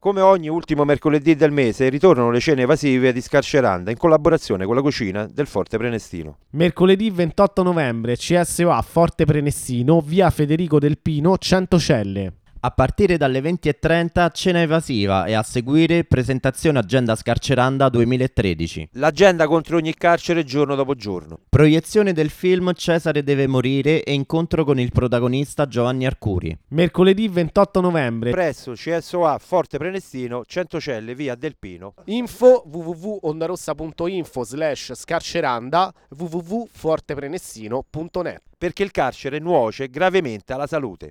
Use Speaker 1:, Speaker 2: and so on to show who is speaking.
Speaker 1: Come ogni ultimo mercoledì del mese ritornano le cene evasive di Scarceranda in collaborazione con la cucina del Forte Prenestino.
Speaker 2: Mercoledì 28 novembre, CSOA Forte Prenestino, via Federico Del Pino, 100 Celle.
Speaker 3: A partire dalle 20:30 cena evasiva e a seguire presentazione Agenda Scarceranda 2013.
Speaker 1: L'agenda contro ogni carcere giorno dopo giorno.
Speaker 3: Proiezione del film Cesare deve morire e incontro con il protagonista Giovanni Arcuri.
Speaker 2: Mercoledì 28 novembre.
Speaker 1: Presso CSOA Forte Prenestino, 100 Celle, via Del Pino.
Speaker 4: Info www.ondarossa.info/scarceranda, www.forteprenestino.net.
Speaker 1: Perché il carcere nuoce gravemente alla salute.